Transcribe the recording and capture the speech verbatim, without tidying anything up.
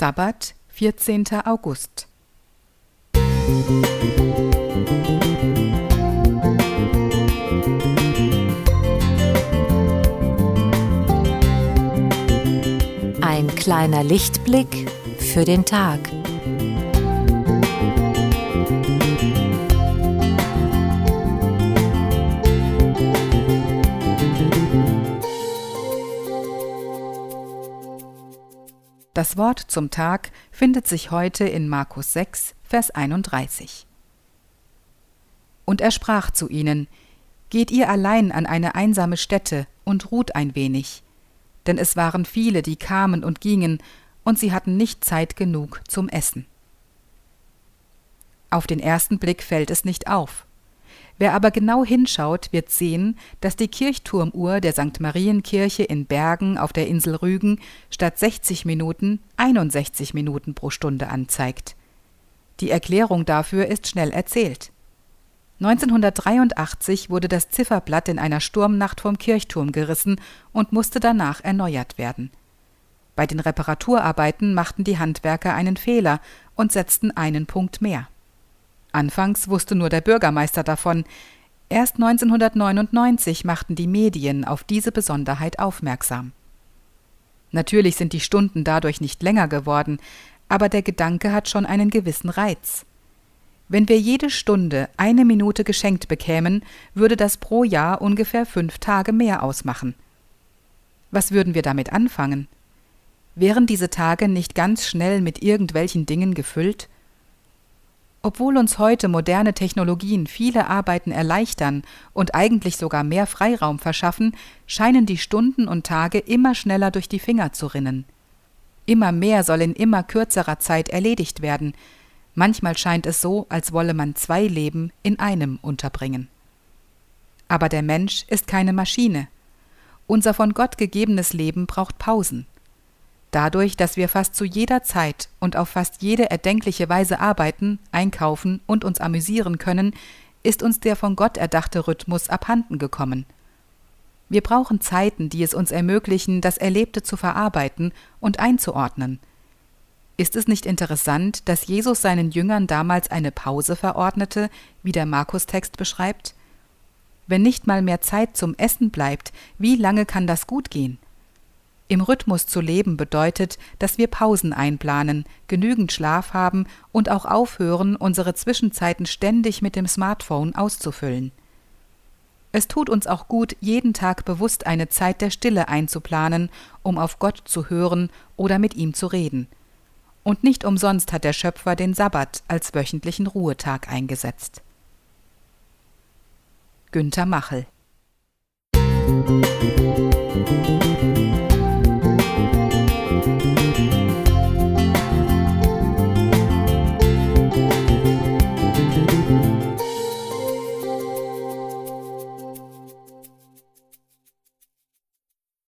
Sabbat, vierzehnter August. Ein kleiner Lichtblick für den Tag. Das Wort zum Tag findet sich heute in Markus sechs, Vers einunddreißig. Und er sprach zu ihnen: Geht ihr allein an eine einsame Stätte und ruht ein wenig, denn es waren viele, die kamen und gingen, und sie hatten nicht Zeit genug zum Essen. Auf den ersten Blick fällt es nicht auf. Wer aber genau hinschaut, wird sehen, dass die Kirchturmuhr der Sankt Marienkirche in Bergen auf der Insel Rügen statt sechzig Minuten einundsechzig Minuten pro Stunde anzeigt. Die Erklärung dafür ist schnell erzählt. neunzehnhundertdreiundachtzig wurde das Zifferblatt in einer Sturmnacht vom Kirchturm gerissen und musste danach erneuert werden. Bei den Reparaturarbeiten machten die Handwerker einen Fehler und setzten einen Punkt mehr. Anfangs wusste nur der Bürgermeister davon. Erst neunzehnhundertneunundneunzig machten die Medien auf diese Besonderheit aufmerksam. Natürlich sind die Stunden dadurch nicht länger geworden, aber der Gedanke hat schon einen gewissen Reiz. Wenn wir jede Stunde eine Minute geschenkt bekämen, würde das pro Jahr ungefähr fünf Tage mehr ausmachen. Was würden wir damit anfangen? Wären diese Tage nicht ganz schnell mit irgendwelchen Dingen gefüllt? Obwohl uns heute moderne Technologien viele Arbeiten erleichtern und eigentlich sogar mehr Freiraum verschaffen, scheinen die Stunden und Tage immer schneller durch die Finger zu rinnen. Immer mehr soll in immer kürzerer Zeit erledigt werden. Manchmal scheint es so, als wolle man zwei Leben in einem unterbringen. Aber der Mensch ist keine Maschine. Unser von Gott gegebenes Leben braucht Pausen. Dadurch, dass wir fast zu jeder Zeit und auf fast jede erdenkliche Weise arbeiten, einkaufen und uns amüsieren können, ist uns der von Gott erdachte Rhythmus abhanden gekommen. Wir brauchen Zeiten, die es uns ermöglichen, das Erlebte zu verarbeiten und einzuordnen. Ist es nicht interessant, dass Jesus seinen Jüngern damals eine Pause verordnete, wie der Markus-Text beschreibt? Wenn nicht mal mehr Zeit zum Essen bleibt, wie lange kann das gut gehen? Im Rhythmus zu leben bedeutet, dass wir Pausen einplanen, genügend Schlaf haben und auch aufhören, unsere Zwischenzeiten ständig mit dem Smartphone auszufüllen. Es tut uns auch gut, jeden Tag bewusst eine Zeit der Stille einzuplanen, um auf Gott zu hören oder mit ihm zu reden. Und nicht umsonst hat der Schöpfer den Sabbat als wöchentlichen Ruhetag eingesetzt. Günter Machel. Musik